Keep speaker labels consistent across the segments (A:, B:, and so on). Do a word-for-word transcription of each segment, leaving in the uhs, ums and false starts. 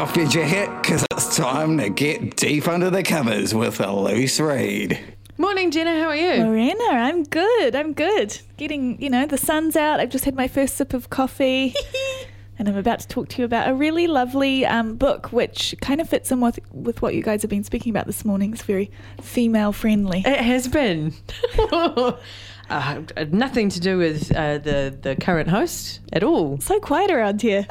A: off your jacket, because it's time to get deep under the covers with a loose read.
B: Morning, Jenna. How are you?
C: Morena, I'm good. I'm good. Getting, you know, the sun's out. I've just had my first sip of coffee. And I'm about to talk to you about a really lovely um, book, which kind of fits in with, with what you guys have been speaking about this morning. It's very female friendly.
B: It has been. uh, nothing to do with uh, the, the current host at all.
C: So quiet around here.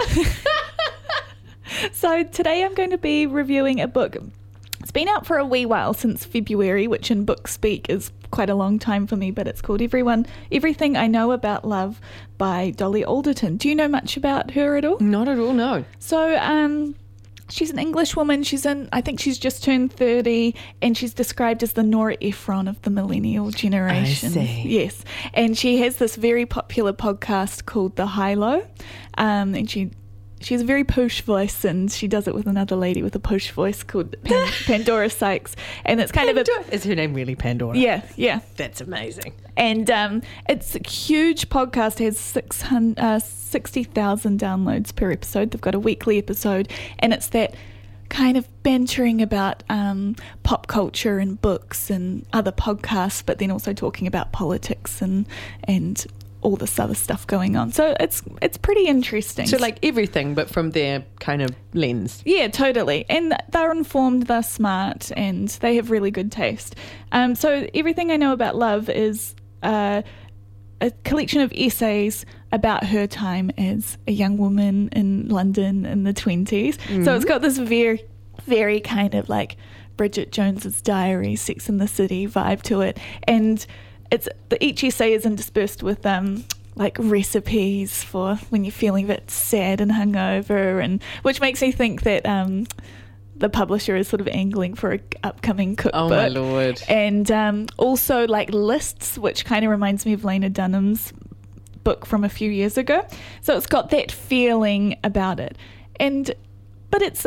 C: So today I'm going to be reviewing a book. It's been out for a wee while, since February, which in book speak is quite a long time for me, but it's called Everyone, Everything I Know About Love by Dolly Alderton. Do you know much about her at all?
B: Not at all, no.
C: So um, she's an English woman. She's in, I think she's just turned thirty, and she's described as the Nora Ephron of the millennial generation.
B: I see.
C: Yes. And she has this very popular podcast called The High Low, um, and she... She has a very posh voice, and she does it with another lady with a posh voice called Pan- Pandora Sykes. And it's kind
B: Pandora.
C: of a...
B: Is her name really Pandora?
C: Yeah, yeah.
B: That's amazing.
C: And um, it's a huge podcast. It has six hundred, uh, sixty thousand downloads per episode. They've got a weekly episode, and it's that kind of bantering about um, pop culture and books and other podcasts, but then also talking about politics and and... all this other stuff going on. So it's it's pretty interesting.
B: So like everything, but from their kind of lens.
C: Yeah, totally. And they're informed, they're smart, and they have really good taste. Um, so Everything I Know About Love is uh, a collection of essays about her time as a young woman in London in the twenties. Mm-hmm. So it's got this very, very kind of like Bridget Jones's Diary, Sex and the City vibe to it. And It's the, each essay is interspersed with um, like recipes for when you're feeling a bit sad and hungover, and which makes me think that um, the publisher is sort of angling for an upcoming cookbook.
B: Oh my lord!
C: And um, also like lists, which kind of reminds me of Lena Dunham's book from a few years ago. So it's got that feeling about it, and but it's.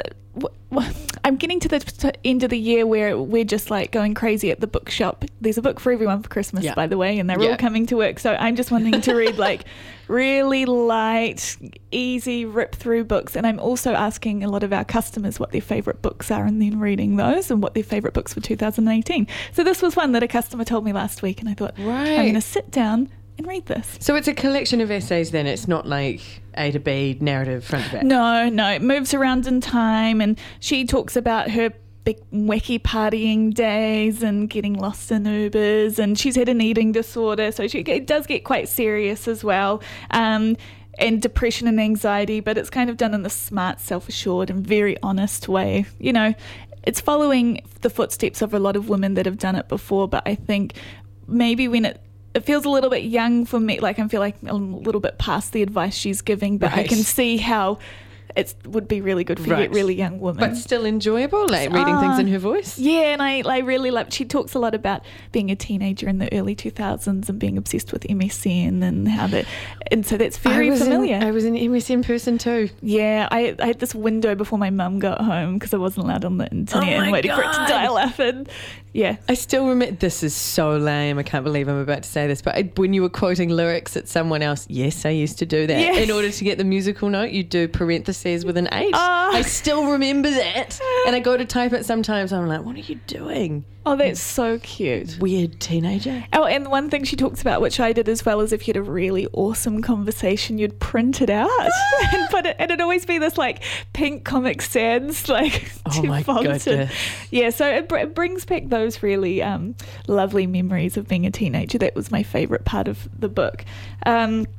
C: I'm getting to the t- end of the year where we're just like going crazy at the bookshop. There's a book for everyone for Christmas,
B: yeah.
C: by the way, and they're
B: yeah.
C: all coming to work. So I'm just wanting to read like really light, easy rip through books. And I'm also asking a lot of our customers what their favourite books are, and then reading those and what their favourite books for two thousand eighteen. So this was one that a customer told me last week, and I thought,
B: right.
C: I'm going to sit down and read this.
B: So it's a collection of essays then. It's not like A to B narrative front to back.
C: No, no. It moves around in time, and she talks about her big wacky partying days and getting lost in Ubers, and she's had an eating disorder, so she it does get quite serious as well. Um, and depression and anxiety, but it's kind of done in the smart, self-assured and very honest way. You know, it's following the footsteps of a lot of women that have done it before, but I think maybe when it It feels a little bit young for me, like I feel like a little bit past the advice she's giving, but right. I can see how it would be really good for right. really young women.
B: But still enjoyable, like reading uh, things in her voice?
C: Yeah, and I, I really love, she talks a lot about being a teenager in the early two thousands and being obsessed with M S N and how that, and so that's very
B: I
C: familiar.
B: In, I was an M S N person too.
C: Yeah, I, I had this window before my mum got home because I wasn't allowed on the internet
B: oh
C: and waiting
B: God.
C: for it to dial up, and yeah.
B: I still remember, this is so lame, I can't believe I'm about to say this, but I, when you were quoting lyrics at someone else, yes, I used to do that.
C: Yes.
B: In order to get the musical note, you do parentheses with an H.
C: Oh.
B: I still remember that. And I go to type it sometimes, I'm like, what are you doing?
C: Oh, that's so cute.
B: Weird teenager.
C: Oh, and one thing she talks about, which I did as well, is if you had a really awesome conversation, you'd print it out and put it, and it'd always be this like pink Comic Sans, like
B: oh my goodness.
C: Yeah, so it, br- it brings back those really um, lovely memories of being a teenager. That was my favourite part of the book. Um,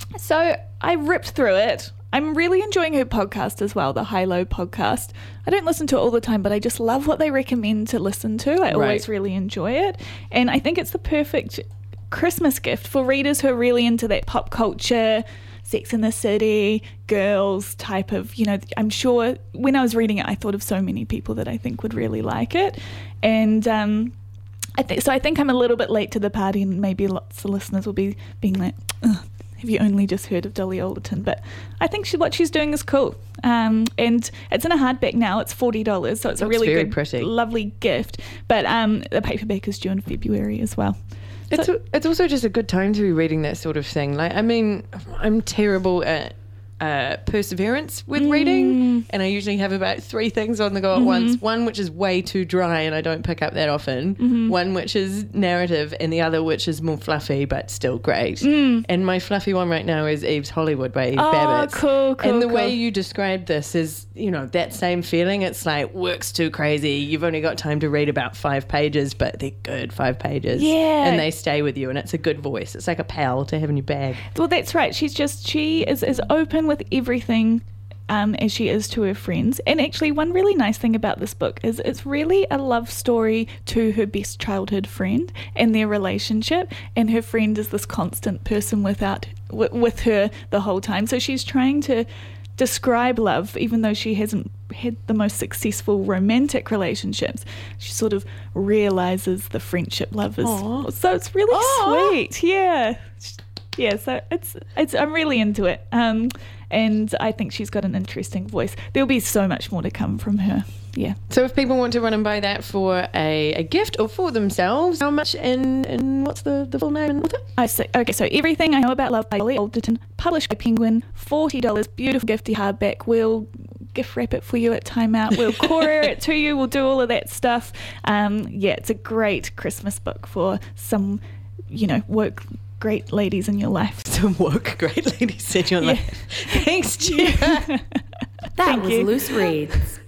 C: so I ripped through it. I'm really enjoying her podcast as well, the High Low podcast. I don't listen to it all the time, but I just love what they recommend to listen to. I
B: right.
C: always really enjoy it. And I think it's the perfect Christmas gift for readers who are really into that pop culture, Sex and the City, girls type of, you know, I'm sure when I was reading it, I thought of so many people that I think would really like it. And um, I think so I think I'm a little bit late to the party, and maybe lots of listeners will be being like, ugh, have you only just heard of Dolly Alderton? But I think she, what she's doing is cool. Um, and it's in a hardback now. It's forty dollars, so it's
B: That's
C: a really
B: very
C: good,
B: pretty.
C: lovely gift. But um, the paperback is due in February as well.
B: It's
C: So,
B: a, it's also just a good time to be reading that sort of thing. Like, I mean, I'm terrible at uh, perseverance with reading, and I usually have about three things on the go at
C: Mm-hmm.
B: once. One which is way too dry and I don't pick up that often.
C: Mm-hmm.
B: One which is narrative, and the other which is more fluffy but still great.
C: Mm.
B: And my fluffy one right now is Eve's Hollywood by Eve
C: Oh,
B: Babbitt.
C: cool, cool,
B: And the
C: cool.
B: way you described this is, you know, that same feeling. It's like work's too crazy. You've only got time to read about five pages, but they're good five pages.
C: Yeah.
B: And they stay with you, and it's a good voice. It's like a pal to have in your bag.
C: Well, that's right. She's just, she is as open with everything um, as she is to her friends. And actually, one really nice thing about this book is it's really a love story to her best childhood friend and their relationship. And her friend is this constant person without w- with her the whole time. So she's trying to describe love, even though she hasn't had the most successful romantic relationships. She sort of realizes the friendship love is.
B: Aw.
C: So it's really
B: Aw.
C: sweet. Yeah. Yeah, so it's it's I'm really into it, um, and I think she's got an interesting voice. There'll be so much more to come from her. Yeah.
B: So if people want to run and buy that for a, a gift or for themselves, how much in, in what's the, the full name and author?
C: I say, okay, so Everything I Know About Love by Dolly Alderton, published by Penguin, forty dollars, beautiful gifty hardback. We'll gift wrap it for you at Timeout. We'll courier it to you. We'll do all of that stuff. Um, yeah, it's a great Christmas book for some, you know, woke great ladies in your life.
B: Some woke great ladies in your
C: Yeah.
B: life. Thanks, Gia.
D: That
C: Thank
D: was
C: you.
D: Loose Reads.